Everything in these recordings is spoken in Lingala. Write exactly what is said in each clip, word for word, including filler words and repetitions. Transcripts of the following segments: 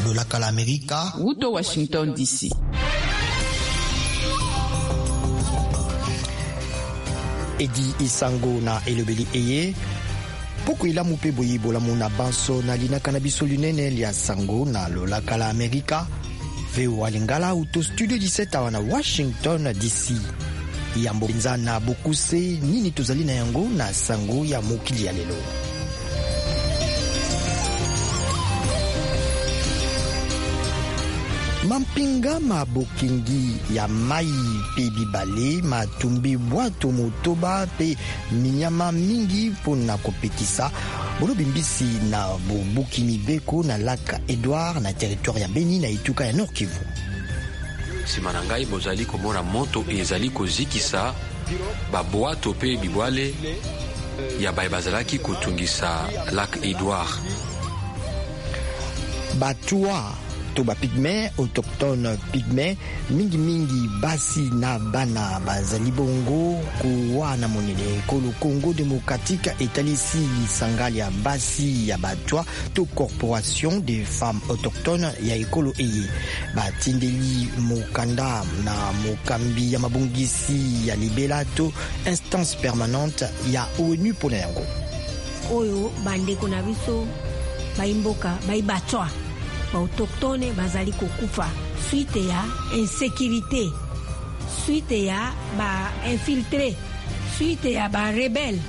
lolaka la Amerika, Wuto Washington D C. Edi Isango na elobeli eye poko ila mupe boyi bola muna banso na lina kanabiso lunene lia sango na lolaka la Amerika veo walingala uto studio dix-sept awa na Washington D C. Yambo binza na bokuse nini tozali na yango na sango ya mokili ya lelo. Mampinga mabokingi ya mai pe bibale matumbi bwato motoba pe minyama mingi pona kopekisa bolo bimbisi na bobuki mibeko na laka Edouard na territoire ya Beni na Ituka ya Nord Kivu. Simana ngai bozali komona moto ezali kozikisa babwato pe bibwale ya baye bazalaki kotungisa lak Edouard. Batua to ba pigme autochtone pigme mingi mingi basi na bana bazali bongo kuwana monene kolo Congo démocratique etalisi sangali ya basi ya batwa to corporation des femmes autochtones ya ekolo eye batindeli mokanda na mokambi ya mabongisi ya libela to instance permanente ya ONU pona yango oyo bandeko na biso baimboka baibatwa autochtone bazali kokufa suite ya insécurité, suite ya ba infiltré, suite ya ba rebelle.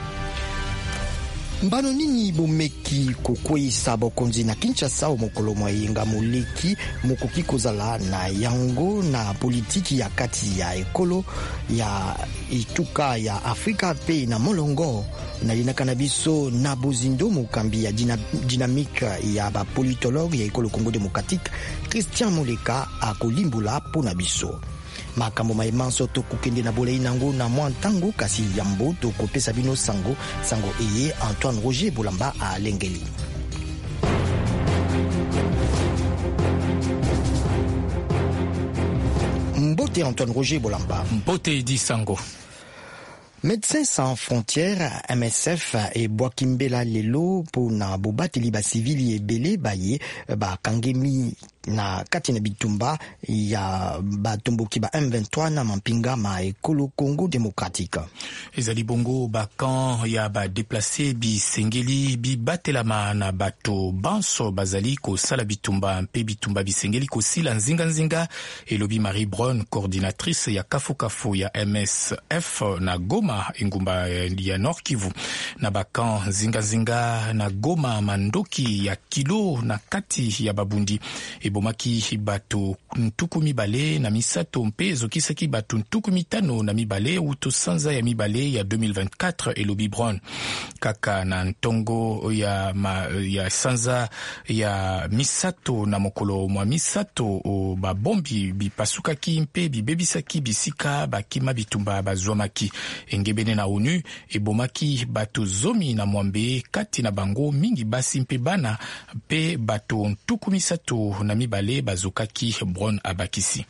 Mbano nini bomeki kokweyisa bokonzi na Kinshasa o mokolo mwayenga moleki mokoki kozala na yango na politiki ya kati ya ekolo ya Ituka ya Afrika pe na molongo na linaka na biso na bozindo mokambi ya dynamique ya ba politologue ya ekolo Congo démocratique Christian Moleka akolimbula pona biso. Makambo maimanso to kukende na bolei nango na mwantango kasi yambo to kopesa bino sango sango eye Antoine Roger Bolamba a Lengeli. Mbote Antoine Roger Bolamba. Mbote di sango. Médecins sans frontières M S F et Boakimbela lelo pona bobateli ba civili ebele baye ba kangemi na kati na bitumba ya batomboki ba M vingt-trois na mampinga ma ekolo Congo démocratique. Ezali bongo ba kan ya ba déplacé bi sengeli bi batelama na bato banso bazali ko sala bitumba mpe bitumba bi sengeli ko sila nzinga nzinga elobi Marie Brown coordinatrice ya Kafu Kafu ya M S F na Goma ingumba ya Nord Kivu na ba kan nzinga nzinga na Goma mandoki ya kilo na kati ya babundi bomaki bato ntuku mibale na misato mpe ezokisaki bato ntuku mitano na mibale uto sanza ya mibale ya deux mille vingt-quatre elobi Brown kaka na ntongo ya, ma, ya sanza ya misato na mokolo mwa misato o babombi bipasukaki mpe bibebisaki bisika bakima bitumba bazwamaki engebene na ONU ebomaki bato zomi na mwambe kati na bango mingi basi mpe bana mpe bato ntuku misato na mibale bazokaki Brown abakisi.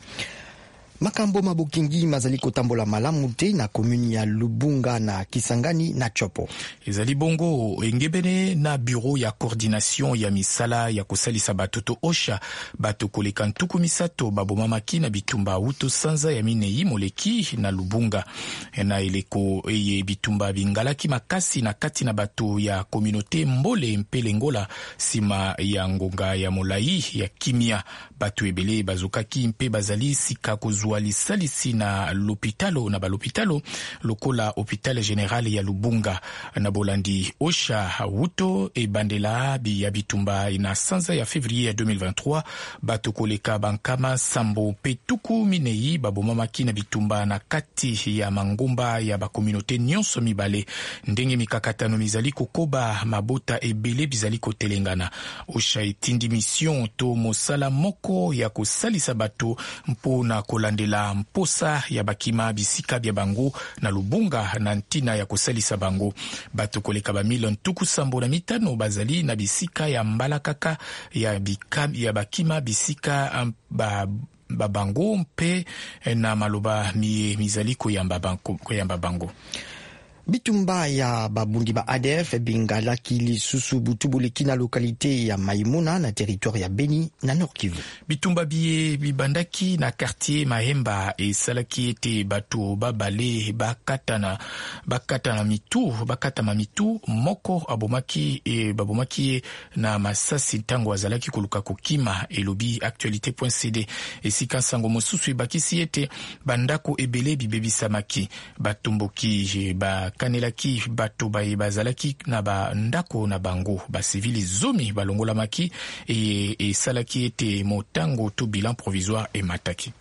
Makambo mabokingi mazali kotambola malamu te na komuni ya Lubunga na Kisangani na Chopo. Ezali bongo engebene na bureau ya coordination ya misala ya kosalisa batoto osha bato koleka ntuku misato babomamaki na bitumba uto sanza ya minei moleki na Lubunga na eleko eye bitumba bingalaki makasi na kati na bato ya communauté mbole mpelengola sima ya ngonga ya molai ya kimia bato ebele bazokaki mpe bazali sika kozwa lisalisi na l'hôpitalo na balopitalo lokola hôpital général ya Lubunga na bolandi osha wuto e bandela bi ya bitumba ina sanza ya février ya deux mille vingt-trois bato koleka bankama sambo petuku minei babomamaki na bitumba na kati ya mangomba ya ba communauté nyonso mibale ndenge mikakatano mizali kokoba mabota ebele bizali kotelengana osha etindi mission to mosala moko ya kosalisa bato mpona kolande la mposa ya bakima bisika bya bango na Lubunga na ntina ya kosalisa bango bato koleka ba milion tuku sambo na mitano bazali na bisika ya mbalakaka ya bikam ya bakima bisika ba babango mpe na maloba mi mizali koyamba bango koyamba bango. bitumba ya babundi ba A D F bingalaki lisusu butu boleki na lokalite ya Maimuna na territoire ya Beni na Nord Kivu. Bitumba bie bibandaki na quartier Mahemba esalaki ete bato babale bakatana bakatana mitu bakatama mitu moko abomaki e babomaki na masasi ntango azalaki koluka kokima elobi actualité.cd esika sango mosusu ebakisi ete bandako ebele bibebisamaki batomboki ba kanelaki bato baye bazalaki na bandako na bango basivili zomi balongolamaki e, e salaki ete motango to bilan provisoire emataki.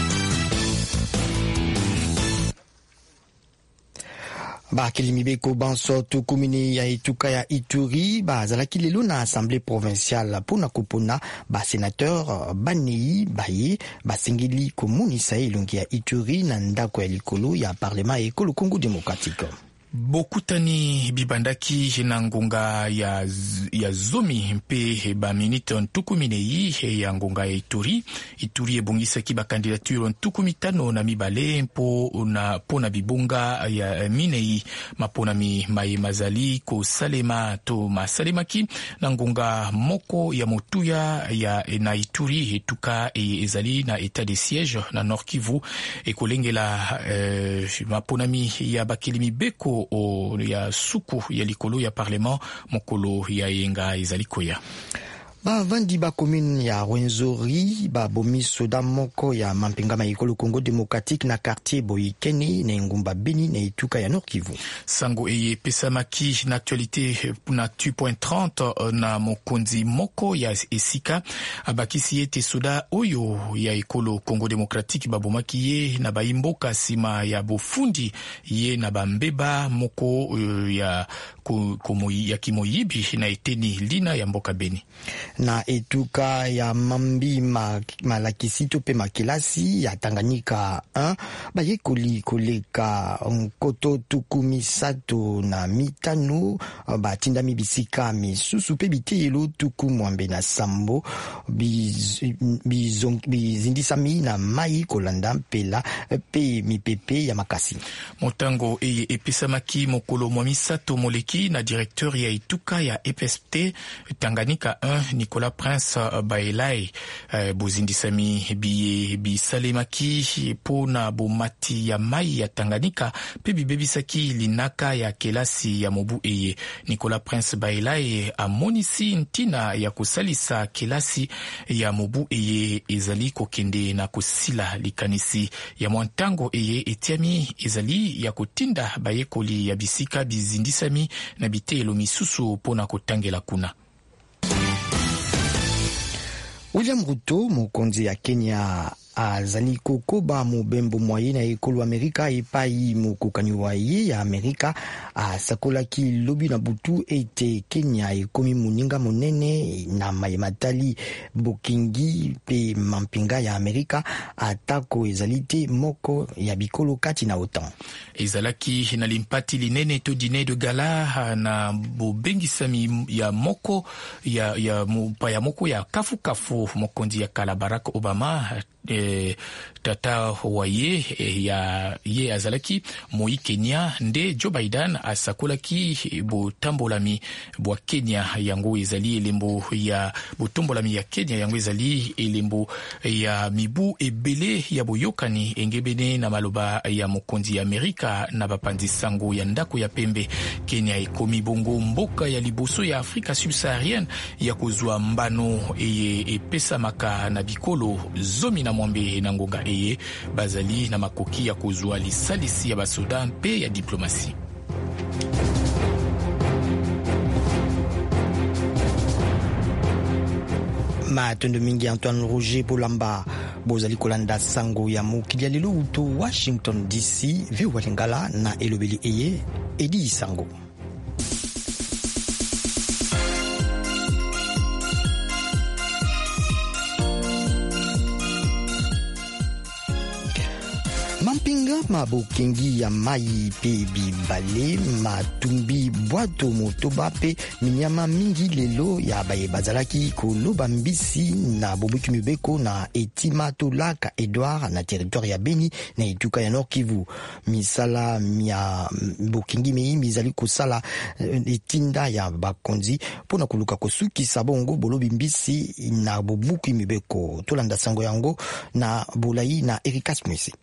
Bakeli mibeko banso tukumini ya ituka ya Ituri bazalaki lelo na assemblée provinciale pona kopona ba sénateur Banei Baye basengeli komunisa elongi ya Ituri na ndako ya likolo ya parlement ya ekolo Congo démocratique. Bokutani bibandaki na ngonga ya, ya zomi mpe ba minute ntukuminei ya ngonga ya Ituri. Ituri ebongisaki ba candidature ntukumitano na mibale mpo na pona bibunga ya minei mapona mi mai mazali ko salema to masalemaki na ngonga moko ya motuya ya na Ituri etuka ezali na état de siège na Nord Kivu ekolengela eh, mapona mi ya bakeli beko o ya suku ya likolo ya parlement mokolo ya yenga ezalikoya. Ba vandi ba commune ya Rwenzori ba bomi soda moko ya mampinga maikolo Congo démocratique na quartier Boyikene na ngumba Beni na ituka ya Nord Kivu. Sango eye pesamaki na actualité na tu point trente na mokonzi moko ya esika abakisi ete soda oyo ya ekolo Congo démocratique babomaki ye na baimboka sima ya bofundi ye na bambeba moko uh, ya komo ya kimoyibi na eteni lina ya mboka Beni. Na etuka ya mambi ma, malakisito pe makilasi ya Tanganyika un baye koli koleka nkoto tukumi sato na mitano batinda mibisika misusu pe biteyelo tuku mwambe na sambo biz, bizong, bizindisami na mai kolanda mpela pe mipepe ya makasi. Motango eye epesamaki mokolo mwamisato moleki na directeur ya etuka ya E P S T Tanganyika un Nicolas Prince Baelai eh, bozindisami biye bisalemaki pona bomati ya mai ya Tanganyika pe bibebisaki linaka ya kelasi ya mobu eye. Nicolas Prince Baelai amonisi ntina ya kosalisa kelasi ya mobu eye ezali kokende na kosila likanisi ya mwantango eye etiami ezali ya kotinda bayekoli ya bisika bizindisami na bitelo misusu pona kotangela kuna. William Ruto mokonzi ya Kenya azali kokoba mobembo moye na ekolo Amerika epai mokokani wa ye ya Amerika asakolaki lobi na butu ete Kenya ekomi moninga monene na mayematali bokingi pe mampinga ya Amerika atako ezalite moko ya bikolo kati na OTAN. Ezalaki na limpati linene to dîner de gala na bobengisami ya moko ya ya mupa ya moko ya kafu kafu mokonzi ya kala Barack Obama E, tata wa ye e, ya ye azalaki moi Kenya nde Joe Biden asakolaki botambolami bwa Kenya yango ezali elembo ya botombolami ya Kenya yango ezali elembo ya mibu ebele ya boyokani engebene na maloba ya mokonzi ya Amerika na bapanzi sango ya ndako ya pembe. Kenya ekomi bongo mboka ya liboso ya Afrika subsaharienne ya kozwa mbano eye epesa maka na bikolo zomi na mwambe na ngonga eye bazali na makoki ya kozwa lisalisi ya basoda mpe ya diplomasi. Matondo mingi Antoine Roger Bolamba bozali kolanda sango ya mokili ya lelo uto Washington D C vi walingala na elobeli eye Edi Sango. Mampinga mabokengi ya mai pe bibale matumbi bwato motoba pe minyama mingi lelo ya baye bazalaki koloba mbisi na bobuki mibeko na etima to laka Edouard na territoire ya Beni na etuka ya Nord Kivu. Misala mia bokengi mei mizali kosala etinda ya bakonzi pona koluka kosukisa bongo bolobi mbisi na bobuki mibeko. Tolanda sango yango na Bolai na Erikas Mwisi.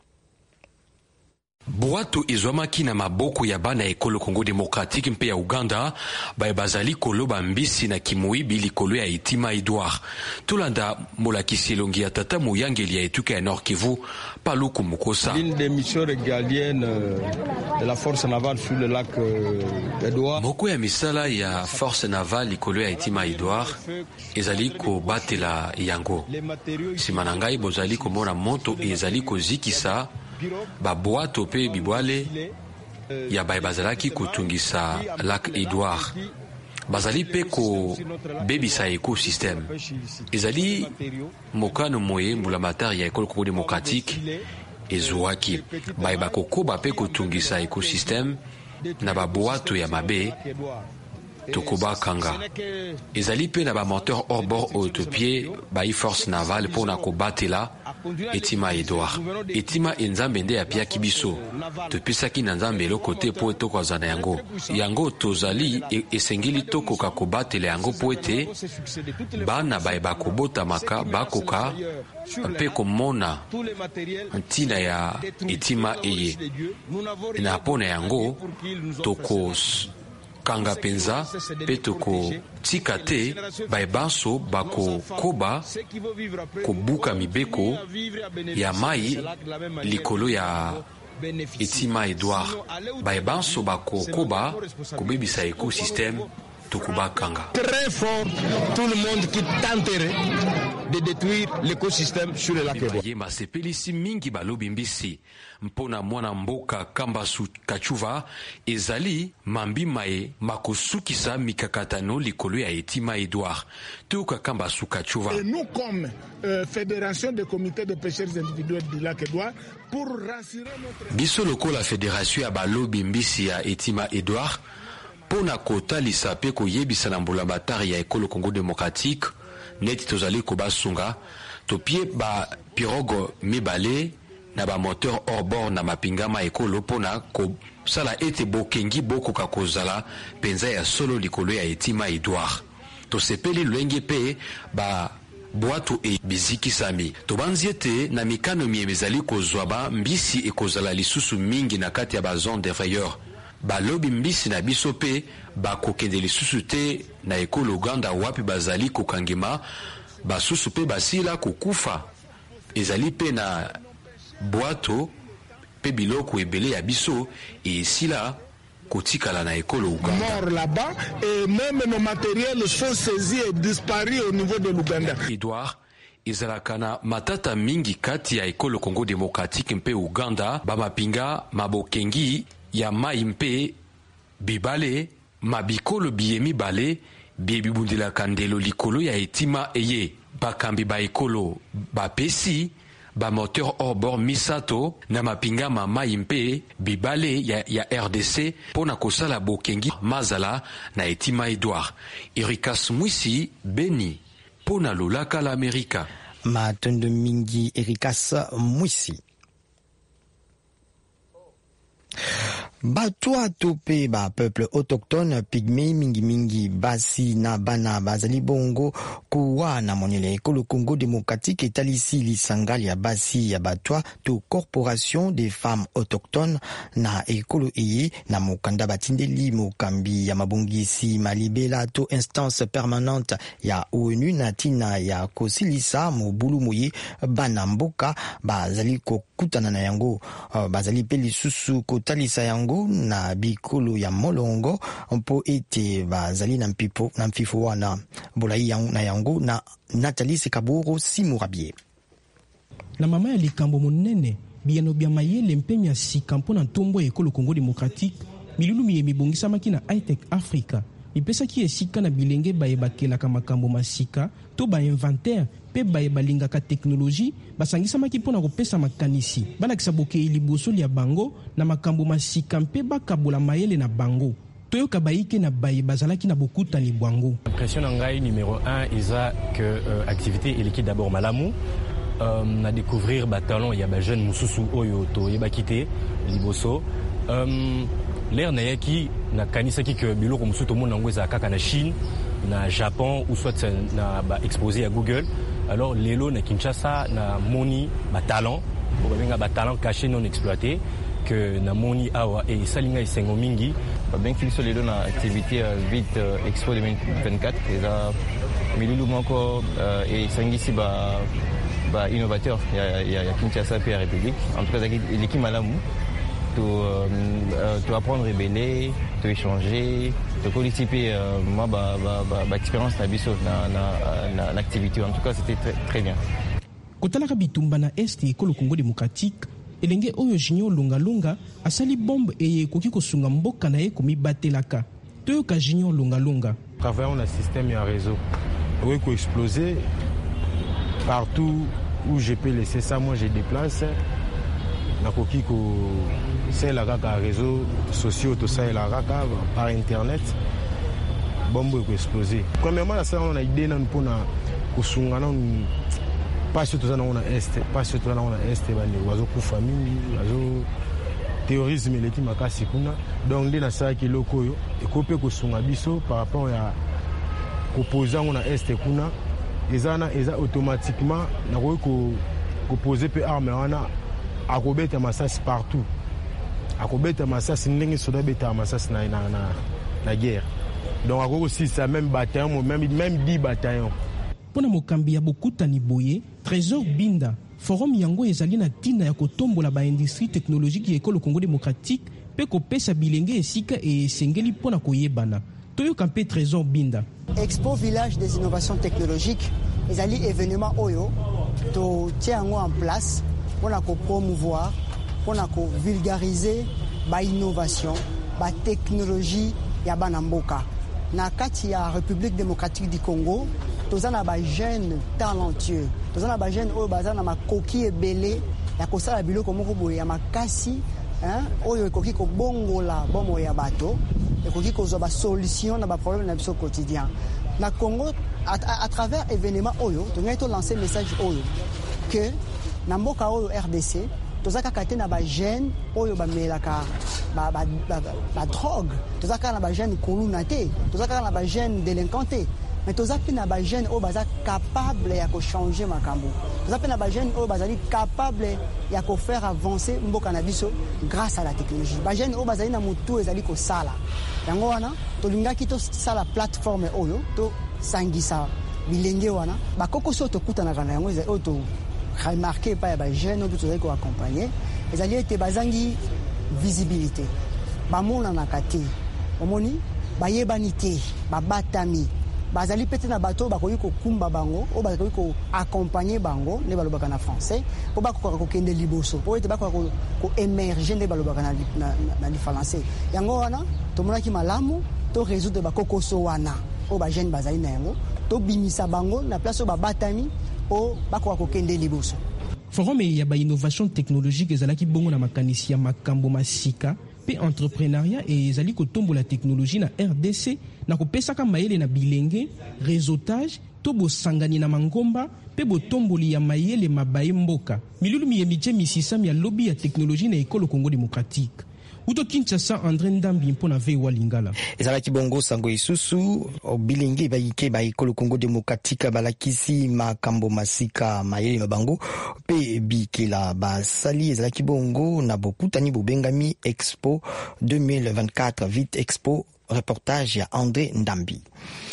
Bwato ezwamaki na maboko ya bana ekolo Congo Démocratique mpe ya Uganda baye bazali koloba mbisi na kimoyibi likolo ya etima Edouard. Tolanda molakisi elongi ya tata moyangeli ya etuka ya Nord Kivu Paluku Mukosa. L'une des missions régaliennes de la force navale sur le lac Edouard. Moko ya misala ya force navale likolo ya etima Edouard ezali kobatela yango. Simana ngai bozali komona moto ezali kozikisa ba boato pe bibwale ya baye bazalaki kotungisa lac Edouard. Bazali pe ko bebisa écosystème. Ezali mokano moye mbulamatari ya ekolo Congo Démocratique ezwaki baye bakokoba pe kotungisa écosystème na ba boato ya mabe tokoba kanga. Ezali pe na ba moteur hors bord autopied bayi force navale pona kobatela etima Edouard. Etima enzambe nde ya pia kibiso topisaki na nzambe eloko te po tokozana yango yango tozali esengeli tokoka kobatela yango po ete bana baye bakobotamaka bakoka mpe komona ntina ya etima eye na pona yango tokos kanga penza pe toko tika te baye banso bako koba kobuka mibeko ya mai likolo ya etima Edouard. Baye banso bako koba kobebisa écosystème tokuba kanga. Très fort tout le monde qui tenterait de détruire l'écosystème sur le lac Edouard. Yema sepelisi mingi balobi mbisi mpona mwana mboka Kambasu Kachuva ezali mambimae makosukisa mikakatano likolo ya etima Edouard. Tuka Kambasu Kachuva. Et nous comme euh, fédération des comités de pêcheurs individuels du lac Edouard pour rassurer notre biso lokola fédération ya balobi mbisi ya etima Edouard pona kotalisa pe koyebisa na mbulamatari ya ekolo Congo Démocratique neti tozali kobasunga topie ba pirogue mibale na ba moteur hors bord na mapingama ekolo pona ko sala ete bokengi bokoka kozala penza ya solo likolo ya etima Edouard. Tosepeli lwenge pe ba boato e bizikisami tobanzi ete na mikano miemezali kozwa ba mbisi ekozala lisusu mingi na kati ya ba zone de frayeur. Balobi mbisi na biso pe bakokende lisusu te na ekolo Uganda wapi bazali kokangema basusu pe basila kokufa ezali pe na boato pe biloko ebele ya biso esila kotikala na ekolo Uganda. Mort là-bas et même nos matériels sont saisis et disparus au niveau de l'Ouganda. Edouard ezalaka na matata mingi kati ya ekolo Congo Démocratique mpe Uganda bamapinga mabokengi ya mai mpe bibale mabikolo biyemi bale bibundila kandelo likolo ya etima eye bakambi ba ekolo bapesi ba moteur hors bord misato na mapinga mai mpe bibale ya, ya R D C pona kosala bokengi mazala na etima Edouard. Erikas Mwisi Beni pona lolaka la Amerika. Matondo mingi Erikas Mwisi. Batwa tope ba peuple autochtone pygmée mingi mingi basi na bana bazali bongo kuwa na monele ekolo Congo Démocratique etalisi lisangali ya basi ya batwa to corporation des femmes autochtones na ekolo eye na mokanda batindeli mokambi ya mabongisi malibela to instance permanente ya ONU na tina ya kosilisa mobulu moye bana mboka bazali kokutana na yango uh, bazali pe lisusu kotalisa yango na bikolo ya molongo mpo ete bazali na mpipo na mfifo wana bolai yang, na yango na Nathalie Sekaburo Simurabie. Na mama ya likambo monene biyano bya mayele mpemi ya sika mpo na ntombo ya ekolo Congo Démocratique milulu miye mibongisamaki na Hightech Africa mipesaki esika na bilenge bayebakelaka makambo masika to bainventaire mpe bayebalingaka teknoloji basangisamaki mpo na kopesa makanisi balakisa bokei liboso lia bango na makambo masika mpe bakabola mayele na bango toyoka bayike na baye bazalaki na bokutani bwango. Impression na ngai numéro un eza que euh, activité eleki d'abord malamu euh, na découvrir ba talent ya ba jeune mususu oyo to yebaki te liboso euh, l'air na yaki na kanisaki que biloko mususu to mona ngo eza kaka na Chine na Japon ou soit na ba exposé à Google. Alors lelo na Kinshasa na moni ba talent ba benga ba talent caché non exploité que na moni awa et salinga isengo mingi ba ben filiso lelo na activité uh, vite uh, Expo deux mille vingt-quatre eza mililu moko uh, et sangisi ba ba innovateur ya ya, ya Kinshasa pe République en tout cas l'équipe malamu to uh, to apprendre rebelle to échanger to participer uh, moi ba ba ba, ba expérience na biso na na na l'activité en tout cas c'était très, très bien. Kotalaka bitumba na Est ekolo Congo démocratique elenge oyo Junior Lunga Lunga asali bombe eye koki kosunga mboka na ye komibatelaka toyoka Junior Lunga Lunga. Travaillons un système et un réseau oui ko exploser partout où je peux laisser ça moi je déplace na koki ko c'est la kaka réseau sociaux tout ça la kaka par internet bombe ko exploser premièrement la ça on a idée nan pona kosunga na pas surtout ça on a est pas surtout là on a est bande wazo ku famille wazo terrorisme leki makasi kuna donc ndina ça ki loko yo ekope ko sunga biso par rapport à opposer on a est kuna ezana eza automatiquement na ko ko poser pe arme wana akobeta masasi partout akobeta masasi ndenge soda beta masasi na na na guerre donc akoko si ça même bataillon même même dix bataillons. Pona mokambi ya bokutani boye Trésor Binda forum yango ezali na tina ya kotombola ba industrie technologique ya ekolo Congo démocratique pe kopesa bilenge esika e sengeli pona koyebana toyoka mpe Trésor Binda. Expo Village des innovations technologiques ezali événement oyo to tiango en place pona ko promouvoir pona ko vulgariser ba innovation ba technologie ya bana mboka na kati ya République démocratique du Congo. Tozana ba jeunes talentueux tozana ba jeunes oyo bazana makoki ebele ya kosala biloko moko boye ya makasi hein oyo ekoki ko bongola bomo ya bato ekoki ko zo ba solution na ba problème na biso quotidien na Congo à, à, à travers événement oyo tongai to lancer message oyo que na mboka oyo R D C tozaka kate na ba jeunes oyo ba melaka ba ba, ba, ba, ba drogue tozaka na ba jeunes koluna te tozaka na ba jeunes délinquantés. Mais tous les jeunes sont capables de changer makambo. Tous les jeunes sont capables de faire avancer le cannabis grâce à la technologie. Les jeunes sont capables de faire des sala. Yango wana to linga kito sala plateforme oyo to sangisa bilenge wana ba koko so to kutana kana yango za auto remarqué par les jeunes to to ko accompagner. Ezali ete bazangi visibilité. Ba mona na kati. Omoni ba yebani te, ba batami. Bazali pete na bato bakoyi ko kumba bango o bakoyi ko accompagner bango ne balobaka na français po bakoka ko kende liboso po ete bakoka ko, ko émerger ne balobaka na na, na, na français yango wana to monaki malamu to résoudre bakokoso wana o ba jeune bazali na yango to bimisa bango na place o ba batami o bakoka ko kende liboso. Forum ya ba innovation technologique ezalaki bongo na makanisi ya makambo masika pe entrepreneuriat et ezali kotombola technologie na R D C na kopesaka mayele na bilenge réseautage to bosangani na mangomba pe botomboli ya mayele mabaye mboka milulu miyemiche misisami ya lobby ya technologie na ekolo Congo démocratique. Uto Kinshasa André Ndambi mpona vewa lingala ezalaki bongo sango isusu bilingi bayike ba ekolo Congo démocratique balakisi makambo masika mayele mabango pe bikela basali ezalaki bongo na bokutani bobengami Expo deux mille vingt-quatre vite Expo reportage ya André Ndambi.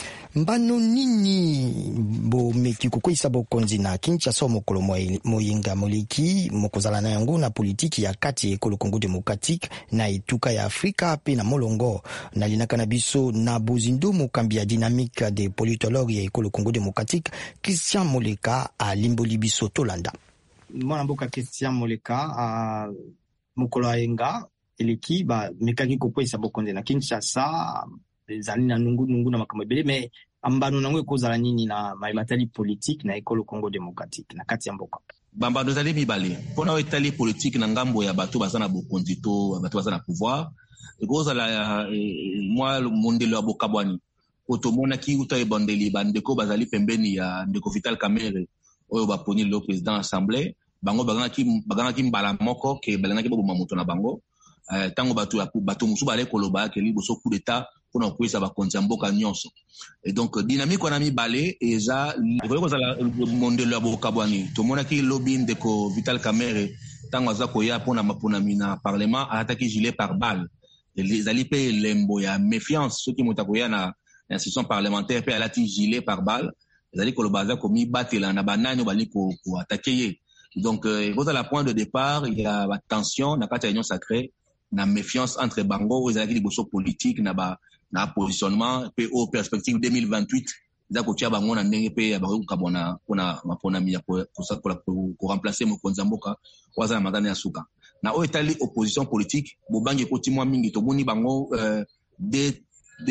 Mbano nini bo meki kukwisa bokonzi na Kinshasa mokolo moyenga moleki mokozala na yango na politiki ya kati ekolo Congo démocratique na etuka ya Afrika pe na molongo na linaka na biso na bozindo mokambi ya dynamique de politologue ya ekolo Congo démocratique Christian Moleka a limboli biso tolanda. Mwana mboka Christian Moleka a mokolo ayenga eleki ba mekaki kukwisa bokonzi na Kinshasa ezali na nungu nungu na makambo ebele mais ambano nango ekozala nini na matali politique na ekolo Congo démocratique na kati ya mboka bambano ezali mibale mpona oyo etali politique na ngambo ya bato baza na bokonzi to bato baza na pouvoir ekozala mwa mondelo ya bokabwani po tomonaki uta ebandeli bandeko bazali pembeni ya ndeko Vital Kamerhe oyo baponi lelo président assemblée bango bagangaki mbala moko ke balingaki baboma moto na bango ntango bato mosusu bale koloba ke liboso coup d'état mpona kokweyisa bakonzi ya mboka nyonso et donc dynamique wana mibale eza ekoki kozala mondelo ya bokabwani tomonaki lobi ndeko Vital Kamerhe ntango aza koya mpona maponami na parlement alataki gilet par balle ezali mpe elembo ya méfiance soki moto akoya na institution parlementaire mpe alati gilet par balle ezali koloba aza komibatela na banani bali koatake ye donc ekozala point de départ ya batension na kati ya union sacrée na méfiance entre bango oyo ezalaki liboso politique na ba na positionnement pe au perspective deux mille vingt-huit za kotia bango na ndenge pe ya bakoki kokabwana mpona maponami ya koremplace mokonzi ya mboka oyo aza na mandana ya suka na oyo etali opposition politique bobangi ekoti mwa mingi tomoni bango de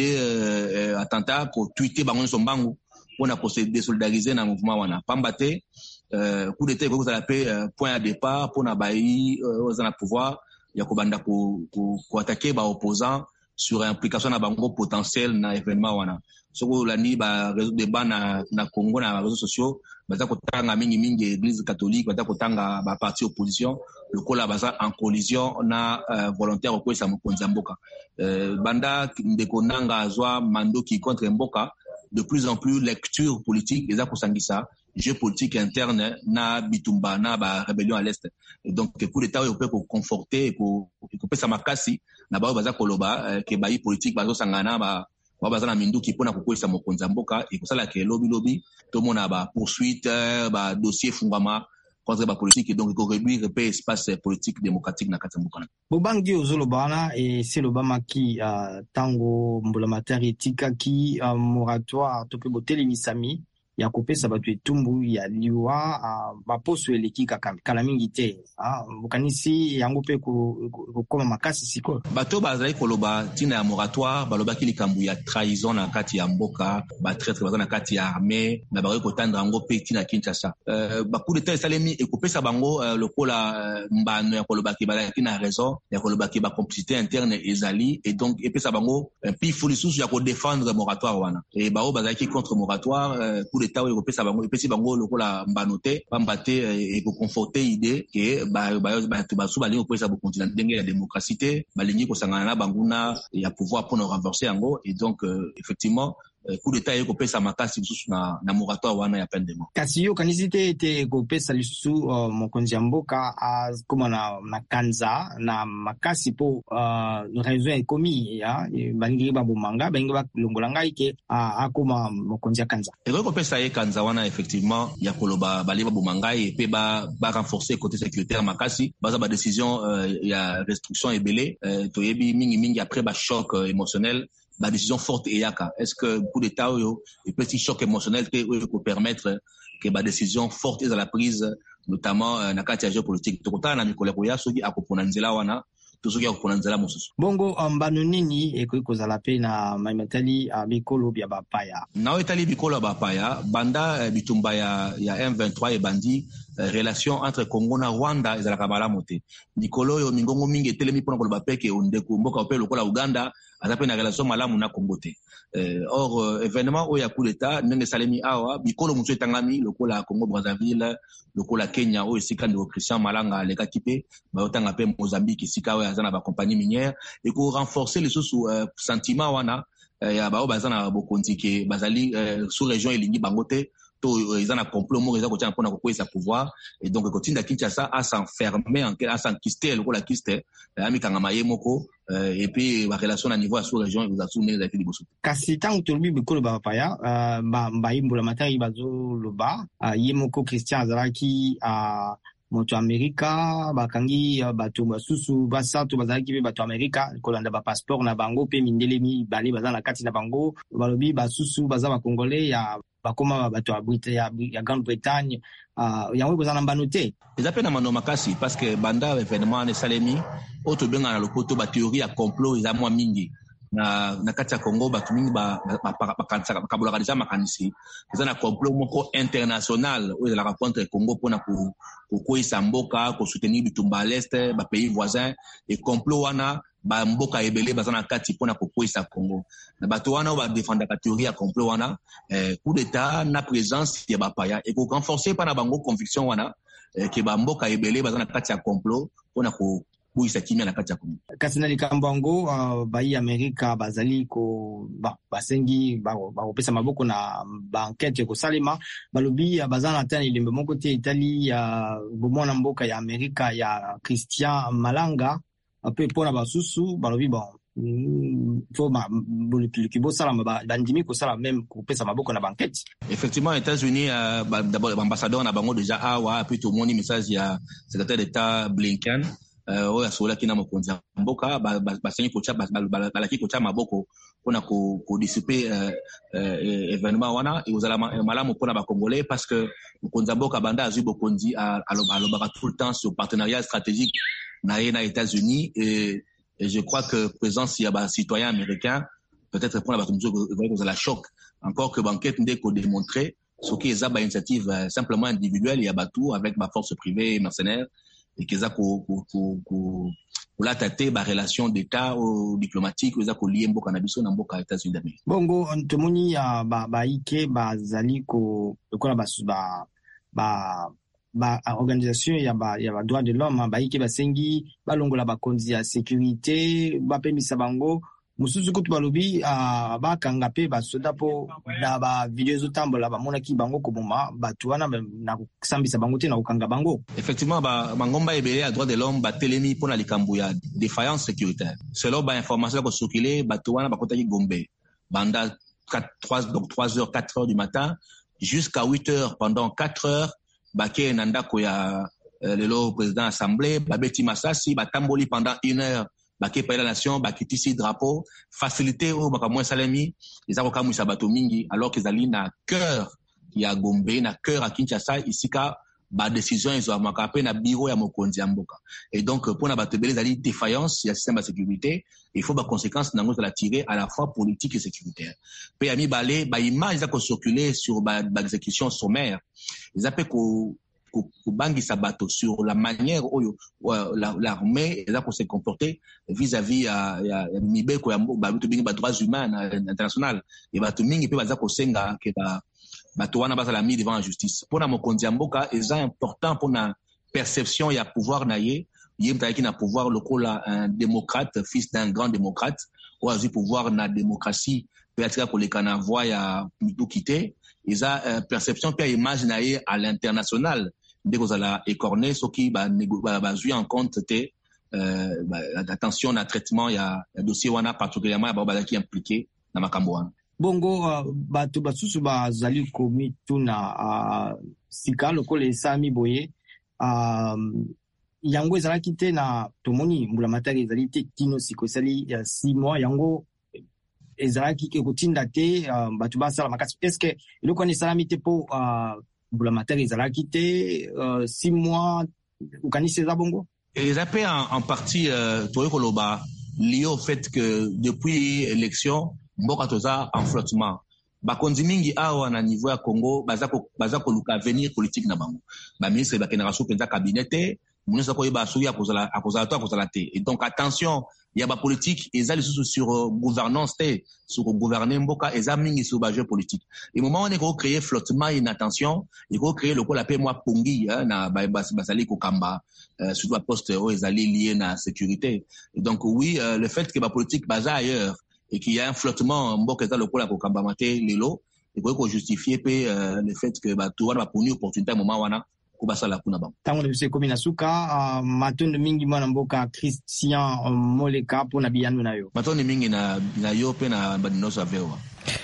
de attentat kotwite bango nyonso mbangu mpona kose désolidariser na mouvement wana pamba te coup d'état ekoki kozala mpe point ya départ mpona bayi oyo aza na pouvoir ya kobanda koatake baopposant sur implication na bango potentiel na événement wana soki olandi baréseau débat na, na Congo na baréseaux sociaux baza kotanga mingimingi église catholique baza kotanga baparti opposition lokola baza en collision na uh, volontaire okwesa mokonzi ya mboka uh, banda ndeko nanga azwa mandoki contre mboka de plus en plus lecture politique eza kosangisa jeu politique interne na bitumba na ba rébellion à l'est et donc coup d'état oyo peut conforter ko kopesa makasi na bao baza koloba ke bayi politique bazo sangana ba ba baza na minduki pona kokwesa mokonzi ya mboka e kosala ke lobby lobby to mona ba poursuite ba dossier fungama contre ba politique et donc ko réduire pe espace politique démocratique na kati mboka. Bobangi ozoloba wana e c'est lobama ki uh, tango mbulamatari tika ki uh, moratoire to pe boteli misami ya kopesa bato etumbu ya liwa uh, baposo eleki kala mingi te uh, bukanisi yango pe kokoma makasi siko bato bazali koloba tina ya moratoire balobaki likambu ya trahison na kati ya mboka batraître baza na kati ya armée na bakoki kotandra yango pe tina Kinshasa uh, bacoup d'état esalemi ekopesa bango uh, lokola uh, mbano ya kolobaki bazalaki na raison ya kolobaki bacomplicité interne ezali et donc epesa bango mpi uh, lisusu ya kodéfendre moratoire wana e bao bazalaki contre moratoire uh, coup d'état oyo ekopesa bango epesi bango lokola mbano te pamba te ekoconforte idée ke bato basu balingi kopesa bokonzi na ndenge ya démocratie te balingi kosangana na banguna ya pouvoir mpona renverser yango et donc euh, effectivement coup d'état ye kopesa makasi lisusu na, na moratoire wana ya peine de mort kasi yo kanisi te ete kopesa lisusu uh, mokonzi ya mboka akoma na, na kanza na makasi po uh, raison ekomi ya balingi babomanga balingi balongola ngai ke uh, akoma mokonzi ya kanza ekoki kopesa ye kanza wana effectivement ya koloba balingi babomanga ye pe ba, ba renforcer côté sécuritaire makasi baza ba décision uh, ya restriction ebele uh, toyebi mingi mingi après ba choc uh, émotionnel ba décision forte eyaka est-ce que coup d'état oyo et petit choc émotionnel te oyo ko permettre que ba décision forte est à la prise notamment euh, na kati ya géopolitique tokotana na mikolo ya soki akopona nzela wana to soki akopona nzela mosusu bongo mbano nini ekoki kozala pe na maimatali a bikolo bya bapaya na etali bikolo ya bapaya banda bitumba ya ya M vingt-trois et bandi relation entre Congo na Rwanda ezalaka malamu te mikolo oyo mingongo mingi etelemi mpona koloba peke ondeko mboka ope lokola Uganda aza pe na relation malamu na Congo te euh, or euh, événement oyo ya coup d'état ndenge salemi awa bikolo mosusu etangami lokola Congo Brazzaville lokola Kenya oyo esika ndeko Christian Malanga alekaki pe bayotanga pe Mozambique esika oyo aza na bacompagnie minière eko renforcer lisusu euh, sentiment wana euh, ya bao baza na bokonzi ke bazali euh, sous région elingi bango te to ils en a complot mo eza kotia mpona kokwesa pouvoir et donc kotinda Kinshasa à s'enfermer en à s'enquister lokola kiste amikanga maye moko et puis ba relation na niveau ya sous région vous a souné za fili boso kasi tangu tolobi bikolo ba paya ba mbaimbola matari bazo loba ye moko Christian azalaki a moto Amerika bakangi bato basusu basato bazalaki pe bato Amerika kolanda ba passeport na bango pe mindelemi bale baza na kati na bango balobi basusu baza ba congolais ya bakoma bato ya ya Grande-Bretagne uh, yango kozana mbano te eza pe na mano makasi parce que banda événement ne salemi auto benga na lopoto ba théorie ya complot eza mwa mingi na na kati ya Congo bato mingi ba bakabolaka deja makanisi eza na complot moko international oyo ezalaka contre Congo mpona kokweyisa mboka kosoutenir bitumba à l'est bapays voisins et complot wana bamboka ebele baza na kati mpona kokweyisa Congo na bato wana oyo badefendaka théorie ya complot wana eh, coup d'état na présence ya bapaya ekorenforce mpa na bango conviction wana eh, ke bamboka ebele baza na kati ya complot mpona ko buisa kimia na kati ya Congo. Kasi na likambo yango uh, bai Amerika bazali ko ba, basengi bakopesa ba, maboko na bankete kosalema balobi uh, baza na tani ilembe moko te Itali ya uh, bomona mboka ya Amerika ya Christian Malanga ape pona basusu balobi bon faut ma boliki bosala bandimi kosala même kopesa maboko na bankete. Effectivement, États-Unis uh, bah, d'abord l'ambassadeur na bango déjà awa puis tout le monde message ya secrétaire d'État Blinken oyo asolaki na mokonzi ya mboka basengi kotia balaki kotia maboko mpona kodisipe événement wana ekozala malamu mpona bacongolais parce que mokonzi ya mboka banda azwi bokonzi alobaka tout le temps sur partenariat stratégique na ye na États-Unis et je crois que présence ya bacitoyen américain peut-être mpona bato mosusu ekozala choc encore que banquete nde kodémontrer soki eza bainitiative simplement individuelle ya bato avec baforce privée et mercenaires et qu'ils a ko ko ko ko la tête ba relation d'état ou diplomatique ils a ko lié mboka na biso na mboka États-Unis d'Amérique. Bongo ntomoni ya ba ba ike ba zali ko ko ba ba ba ba organisation ya ba ya ba droit de l'homme ba ike ba sengi ba longola ba konzi ya sécurité ba pemisa bango mususu kutu balobi uh, bakanga pe basoda po na ba video zotambola bamona ki bango koboma batu wana na kusambisa bango te na kokanga bango. Effectivement ba mangomba ebele ya droit de l'homme ba telemi pona likambo ya défaillance sécuritaire selon ba information ko circuler batu wana bakotaki Gombe banda trois donc trois heures quatre heures du matin jusqu'à huit heures pendant quatre heures bake nanda ko ya euh, lelo président assemblée babeti masasi batamboli pendant une heure bake pa la nation bakitisi drapeau facilité au bakamwa salami les avocats musa bato mingi alors qu'ils ali na cœur ya Gombe na cœur à Kinshasa ici ka ba décision ils ont makape na bureau ya mokonzi ya mboka et donc pour na bato belé ali défaillance ya système de sécurité il faut ba conséquences nango la tirer à la fois politique et sécuritaire pe ami balé ba image za ko circuler sur ba, ba exécution sommaire ils appellent ko kubangisa bato sur la manière oyo l'armée eza ko se comporter vis-à-vis ya ya mibeko ya bato bingi ba droits humains international et bato mingi pe baza ko senga ke ba bato wana bazala mis devant la justice pona mokonzi ya mboka eza important pona perception ya pouvoir na ye ye mtaki na pouvoir lokola un démocrate fils d'un grand démocrate ou azu pouvoir na démocratie pe atika koleka na voie ya mitukité eza uh, perception pe image na ye à l'international dès que la écorné ce qui va va jouer en compte te euh, attention na traitement ya dossier wana particulièrement ba ba qui impliqué na makambo wana bongo uh, bato basusu bazali komituna uh, sika lokole sami boye um, yango ezalaki te na tomoni mbula matari ezali te kino siko esali ya six mois yango ezalaki ke kotinda te uh, bato basala makasi est-ce que eloko wana esalami te po uh, mbula matari ezalaki te uh, six mois okanisi eza bongo ils appellent en, en partie euh, toye koloba lié au fait que depuis élection mboka toza en flottement bakonzi mingi awa na niveau ya Congo bazako bazako luka avenir politique na bango ba ministre ba kenera sou penza cabinet ministre ko yeba sou ya kozala akozala to akozala te et donc attention il y a ba politique ezali sous sur uh, gouvernance te sur gouverner mboka ezami sur ba jeu politique et moment on est ko créer flottement inattention il faut créer le ko la paix moi pongi hein, na ba basali ko kamba euh, sur la poste o ezali lié na sécurité et donc oui euh, le fait que ba politique baza ailleurs et qu'il y a un flottement mboka ezali le ko la ko kamba maté lelo il faut ko justifier pe euh, le fait que ba tout wana ba poni opportunité moment wana kubasala kuna bango tango de se komina suka uh, matondo mingi mwana mboka Christian um, Moleka pona biyanu na yo matondo mingi na na yo pe na badinoso avewa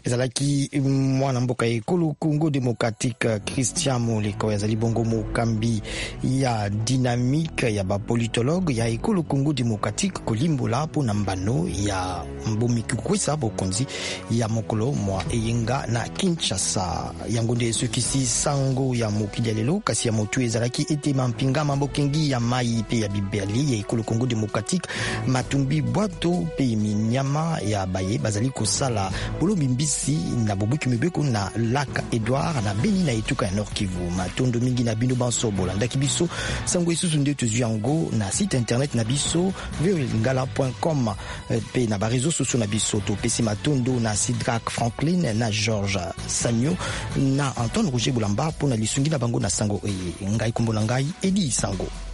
ezalaki mwana mboka ekolo Congo Démocratique Christian Moleko ezali bongo mokambi ya dynamique ya ba politologue ya ekolo Congo Démocratique kolimbola po na mbano ya mbomiki kwesa bokonzi ya mokolo mwa eyenga na Kinshasa. Yango nde sokisi sango ya mokili lelo kasi ya motu ezalaki ete mampinga mambokengi ya mai pe ya bibeli ya ekolo Congo Démocratique matumbi bwato pe minyama ya baye bazali kosala bolombi mbisi na bobuki mibeko na Lac Edouard na Beni na etuka ya Nord Kivu. Matondo mingi na bino banso bolandaki biso sango isusu nde tozu yango na site internet na biso v o lingala point com pe na ba réseaux sociaux na biso to pesi matondo na Sidrak Franklin na George Sanyo na Antoine Roger Boulamba po na lisungi na bango na sango e ngai kombo na ngai Edi Sango.